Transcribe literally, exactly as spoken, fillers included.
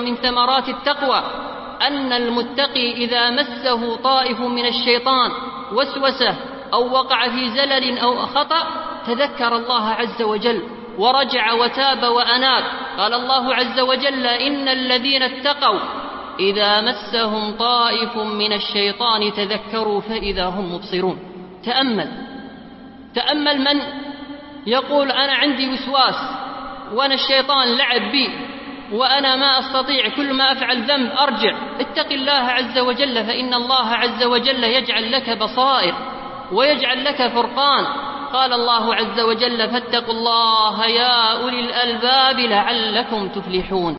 من ثمرات التقوى أن المتقي إذا مسه طائف من الشيطان وسوسة أو وقع في زلل أو خطأ تذكر الله عز وجل ورجع وتاب وأناب. قال الله عز وجل: إن الذين اتقوا إذا مسهم طائف من الشيطان تذكروا فإذا هم مبصرون. تأمل تأمل من يقول: أنا عندي وسواس وأنا الشيطان لعب بي وأنا ما أستطيع، كل ما أفعل ذنب أرجع. اتق الله عز وجل، فإن الله عز وجل يجعل لك بصائر ويجعل لك فرقان. قال الله عز وجل: فاتقوا الله يا أولي الألباب لعلكم تفلحون.